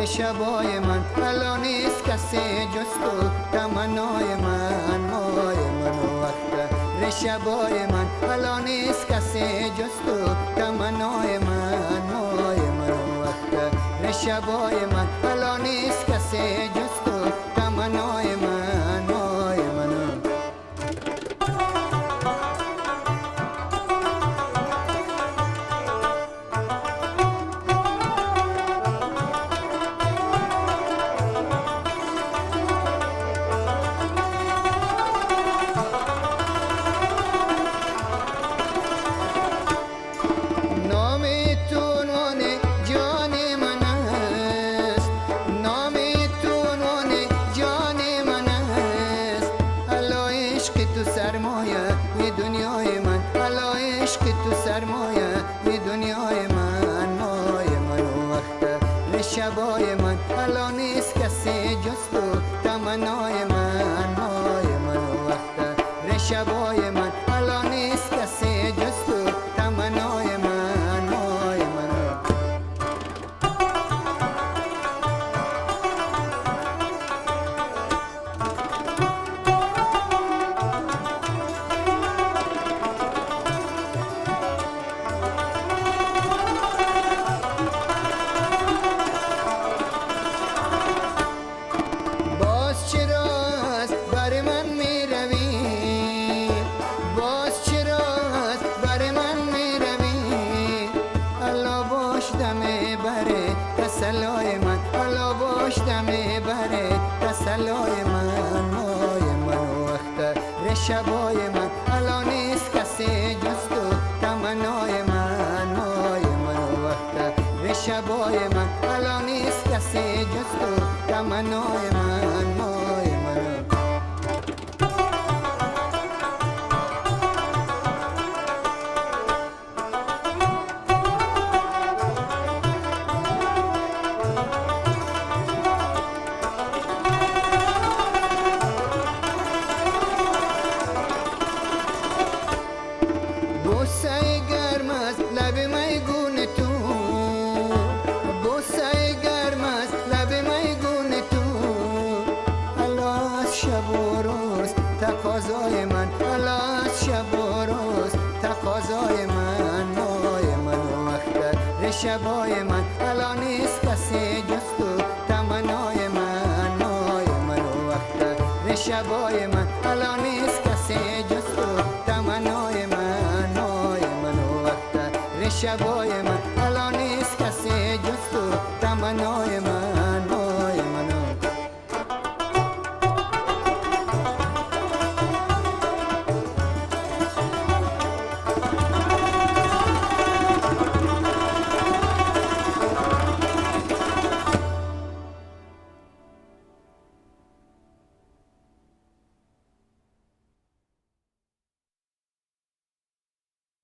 شبای من الان نیست کسی جز تو تمنای من مای من و وقت شبای من الان نیست کسی جز تو تمنای من مای من و وقت شبای من الان نیست کسی جز تو تمنای من مای من دنیای من الا عشق تو سرمایه می دنیای من مای من و وقت شبای من الا نیست کسی جز تو تمنای من مای من و وقت شبای من الا نیست کسی جز تو تمنای من مای من تسلای من الا باش دمی بره تسلای من مای من و وقت شبای من الا نیست کسی جز تو تمنای من مای من و وقت شبای من الا نیست کسی جز تو تمنای من مای من بوسه گرم از لب میگون تو بوسه گرم از لب میگون تو الا از شب و روز تقاضای من الا از شب و روز تقاضای من مای من و وقت شبای من الا نیست کسی جز تو تمنای من مای من و وقت شبای من الا نیست کسی جز تو تمنای من شبای من الا نیست کسی جز تو تمنای من